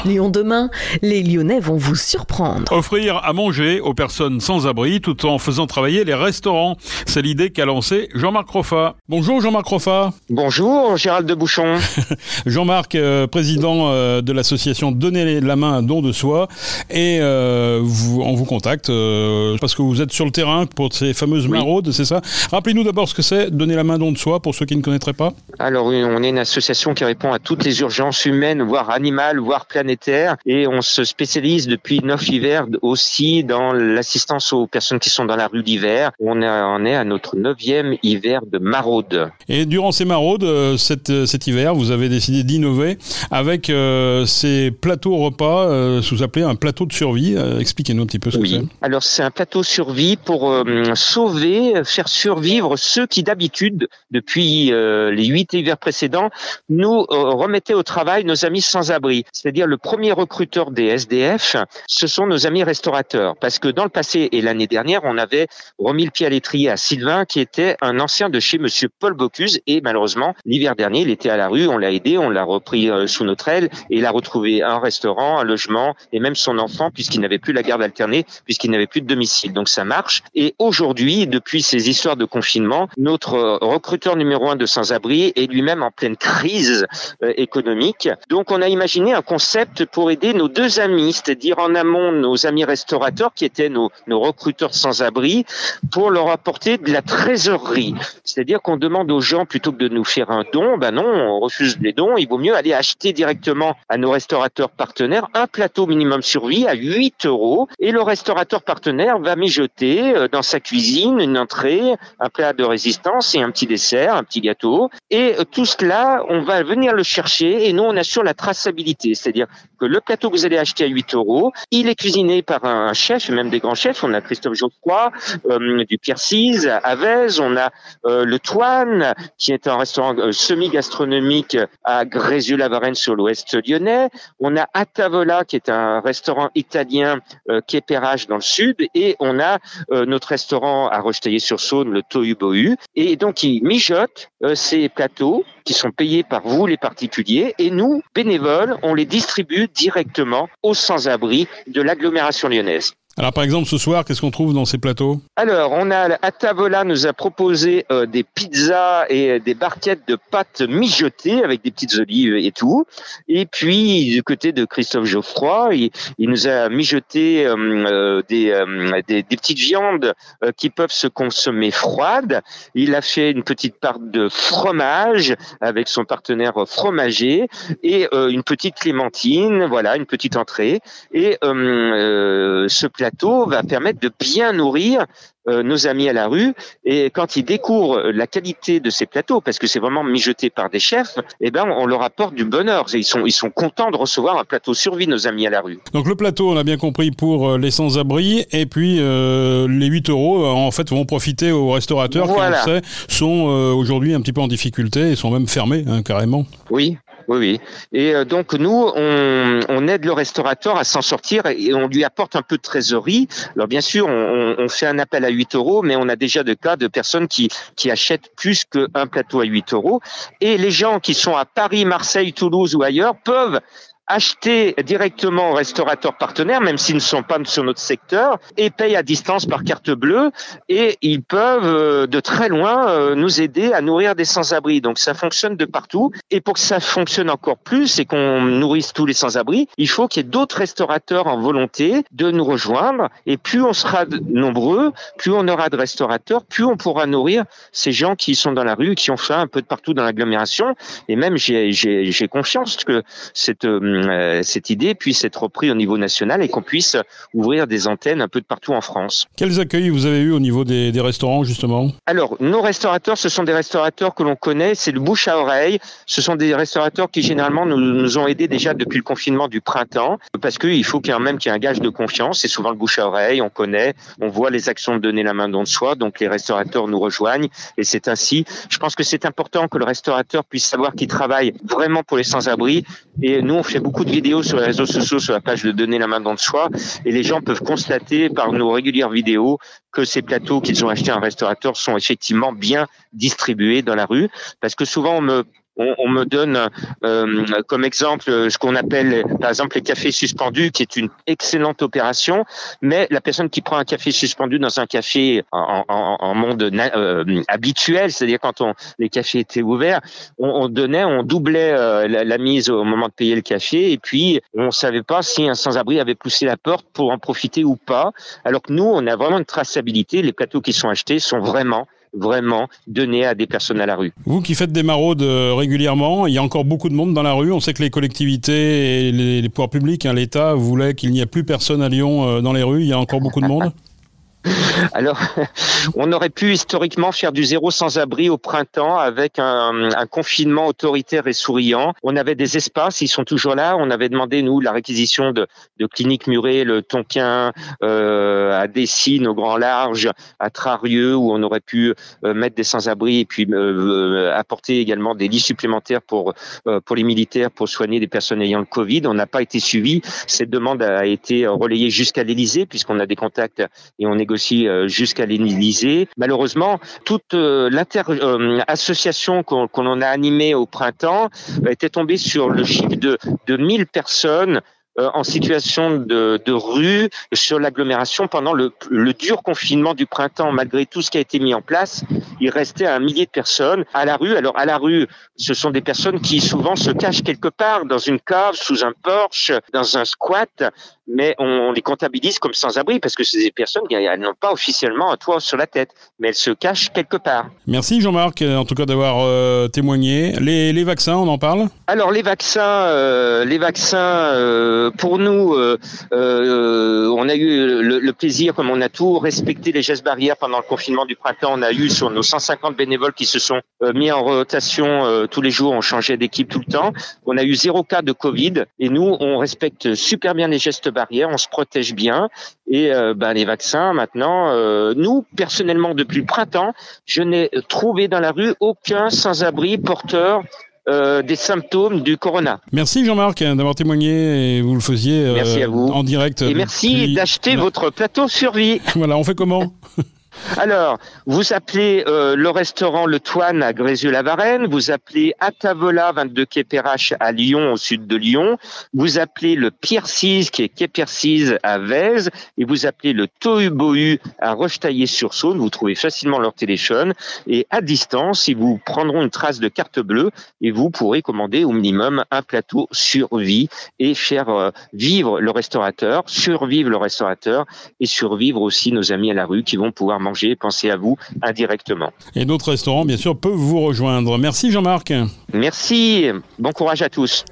Lyon demain, les Lyonnais vont vous surprendre. Offrir à manger aux personnes sans abri tout en faisant travailler les restaurants. C'est l'idée qu'a lancée Jean-Marc Roffa. Bonjour Jean-Marc Roffa. Bonjour Gérald de Bouchon. Jean-Marc, président de l'association Donner la main à don de soi. Et on vous contacte parce que vous êtes sur le terrain pour ces fameuses maraudes, c'est ça? Rappelez-nous d'abord ce que c'est Donner la main don de soi pour ceux qui ne connaîtraient pas. Alors on est une association qui répond à toutes les urgences humaines, voire animales, voire planétaires. Et on se spécialise depuis 9 hivers aussi dans l'assistance aux personnes qui sont dans la rue l'hiver. On est à notre 9e hiver de maraude. Et durant ces maraudes, cet hiver, vous avez décidé d'innover avec ces plateaux repas, vous appelez un plateau de survie. Expliquez-nous un petit peu ce que c'est. Alors c'est un plateau survie pour faire survivre ceux qui d'habitude, depuis les 8 hivers précédents, nous remettaient au travail nos amis sans-abri. C'est-à-dire le premier recruteur des SDF, ce sont nos amis restaurateurs. Parce que dans le passé et l'année dernière, on avait remis le pied à l'étrier à Sylvain, qui était un ancien de chez Monsieur Paul Bocuse. Et malheureusement, l'hiver dernier, il était à la rue, on l'a aidé, on l'a repris sous notre aile. Et il a retrouvé un restaurant, un logement et même son enfant, puisqu'il n'avait plus la garde alternée, puisqu'il n'avait plus de domicile. Donc ça marche. Et aujourd'hui, depuis ces histoires de confinement, notre recruteur numéro 1 de sans-abri est lui-même en pleine crise économique. Donc on a imaginé un concept pour aider nos deux amis, c'est-à-dire en amont nos amis restaurateurs qui étaient nos recruteurs sans-abri, pour leur apporter de la trésorerie. C'est-à-dire qu'on demande aux gens, plutôt que de nous faire un don, non, on refuse les dons, il vaut mieux aller acheter directement à nos restaurateurs partenaires un plateau minimum survie à 8 € et le restaurateur partenaire va mijoter dans sa cuisine une entrée, un plat de résistance et un petit dessert, un petit gâteau. Et tout cela, on va venir le chercher et nous, on assure la traçabilité. C'est-à-dire que le plateau que vous allez acheter à 8 €, il est cuisiné par un chef, même des grands chefs. On a Christophe Geoffroy, du Pierre Cise à Vèze. On a le Toine, qui est un restaurant semi-gastronomique à Grézieux-la-Varenne sur l'ouest lyonnais. On a Atavola, qui est un restaurant italien quai Perrache dans le sud. Et on a notre restaurant à Rochetaillé-sur-Saône, le Tohu Bohu. Et donc, ils mijotent ces plateaux qui sont payés par vous, les particuliers. Et nous, bénévoles, on les distribue directement aux sans-abri de l'agglomération lyonnaise. Alors par exemple ce soir, qu'est-ce qu'on trouve dans ces plateaux? Alors on a Atavola nous a proposé des pizzas et des barquettes de pâtes mijotées avec des petites olives et tout. Et puis du côté de Christophe Geoffroy, il nous a mijoté des petites viandes qui peuvent se consommer froides. Il a fait une petite part de fromage avec son partenaire fromager et une petite clémentine, voilà, une petite entrée. Et ce plateau va permettre de bien nourrir nos amis à la rue, et quand ils découvrent la qualité de ces plateaux, parce que c'est vraiment mijoté par des chefs, on leur apporte du bonheur. Ils sont contents de recevoir un plateau survie, nos amis à la rue. Donc le plateau, on a bien compris, pour les sans-abri, et puis les 8 € en fait vont profiter aux restaurateurs qui, on le sait, sont aujourd'hui un petit peu en difficulté et sont même fermés carrément. Oui. Et donc nous, on aide le restaurateur à s'en sortir et on lui apporte un peu de trésorerie. Alors bien sûr, on fait un appel à 8 €, mais on a déjà des cas de personnes qui achètent plus qu'un plateau à 8 €. Et les gens qui sont à Paris, Marseille, Toulouse ou ailleurs peuvent acheter directement au restaurateur partenaire, même s'ils ne sont pas sur notre secteur, et payent à distance par carte bleue, et ils peuvent de très loin nous aider à nourrir des sans-abri. Donc ça fonctionne de partout, et pour que ça fonctionne encore plus et qu'on nourrisse tous les sans-abri, il faut qu'il y ait d'autres restaurateurs en volonté de nous rejoindre, et plus on sera nombreux, plus on aura de restaurateurs, plus on pourra nourrir ces gens qui sont dans la rue, qui ont faim un peu de partout dans l'agglomération. Et même j'ai confiance que cette idée puisse être reprise au niveau national et qu'on puisse ouvrir des antennes un peu de partout en France. Quels accueils vous avez eu au niveau des restaurants justement? Alors, nos restaurateurs, ce sont des restaurateurs que l'on connaît, c'est le bouche à oreille. Ce sont des restaurateurs qui généralement nous ont aidés déjà depuis le confinement du printemps, parce qu'il faut quand même qu'il y ait un gage de confiance. C'est souvent le bouche à oreille, on connaît, on voit les actions de donner la main don de soi, donc les restaurateurs nous rejoignent et c'est ainsi. Je pense que c'est important que le restaurateur puisse savoir qu'il travaille vraiment pour les sans-abri. Et nous, on fait beaucoup de vidéos sur les réseaux sociaux, sur la page de Donner la main don de soi, et les gens peuvent constater par nos régulières vidéos que ces plateaux qu'ils ont achetés à un restaurateur sont effectivement bien distribués dans la rue, parce que souvent on me On me donne comme exemple ce qu'on appelle par exemple les cafés suspendus, qui est une excellente opération, mais la personne qui prend un café suspendu dans un café en monde habituel, c'est-à-dire quand les cafés étaient ouverts, on doublait la mise au moment de payer le café, et puis on savait pas si un sans-abri avait poussé la porte pour en profiter ou pas, alors que nous, on a vraiment une traçabilité. Les plateaux qui sont achetés sont vraiment donnés à des personnes à la rue. Vous qui faites des maraudes régulièrement, il y a encore beaucoup de monde dans la rue. On sait que les collectivités et les pouvoirs publics, l'État, voulaient qu'il n'y ait plus personne à Lyon dans les rues. Il y a encore beaucoup de monde. Alors, on aurait pu historiquement faire du zéro sans-abri au printemps avec un confinement autoritaire et souriant. On avait des espaces, ils sont toujours là. On avait demandé, nous, la réquisition de cliniques murées, le Tonkin, à Dessines, au Grand Large, à Trarieux, où on aurait pu mettre des sans-abri et puis apporter également des lits supplémentaires pour les militaires pour soigner des personnes ayant le Covid. On n'a pas été suivi. Cette demande a été relayée jusqu'à l'Élysée, puisqu'on a des contacts et on négocie jusqu'à l'Élysée. Malheureusement, toute l'association qu'on a animée au printemps était tombée sur le chiffre de 1000 personnes en situation de rue sur l'agglomération pendant le dur confinement du printemps. Malgré tout ce qui a été mis en place, il restait 1 millier de personnes à la rue. Alors à la rue, ce sont des personnes qui souvent se cachent quelque part dans une cave, sous un porche, dans un squat, mais on les comptabilise comme sans-abri parce que c'est des personnes qui n'ont pas officiellement un toit sur la tête, mais elles se cachent quelque part. Merci Jean-Marc, en tout cas d'avoir témoigné. Les vaccins, on en parle ? Alors les vaccins, pour nous, on a eu le plaisir, comme on a tout respecté les gestes barrières pendant le confinement du printemps, on a eu sur nos 150 bénévoles qui se sont mis en rotation tous les jours, on changeait d'équipe tout le temps. On a eu 0 cas de Covid et nous, on respecte super bien les gestes barrières, on se protège bien et les vaccins maintenant, nous personnellement depuis le printemps, je n'ai trouvé dans la rue aucun sans-abri porteur des symptômes du corona. Merci Jean-Marc d'avoir témoigné et vous le faisiez merci à vous. En direct. Et merci d'acheter votre plateau survie. Voilà, on fait comment ? Alors, vous appelez le restaurant Le Toine à Grézieux-la-Varenne, vous appelez Atavola 22 quai Perrache à Lyon, au sud de Lyon, vous appelez le Pierre Cise qui est quai Percise à Vèze et vous appelez le Tohu-Bohu à Rochetaillé-sur-Saône. Vous trouvez facilement leur téléphone et à distance, ils vous prendront une trace de carte bleue et vous pourrez commander au minimum un plateau survie et faire vivre le restaurateur, survivre le restaurateur et survivre aussi nos amis à la rue qui vont pouvoir manger, pensez à vous indirectement. Et d'autres restaurants, bien sûr, peuvent vous rejoindre. Merci Jean-Marc. Merci, bon courage à tous.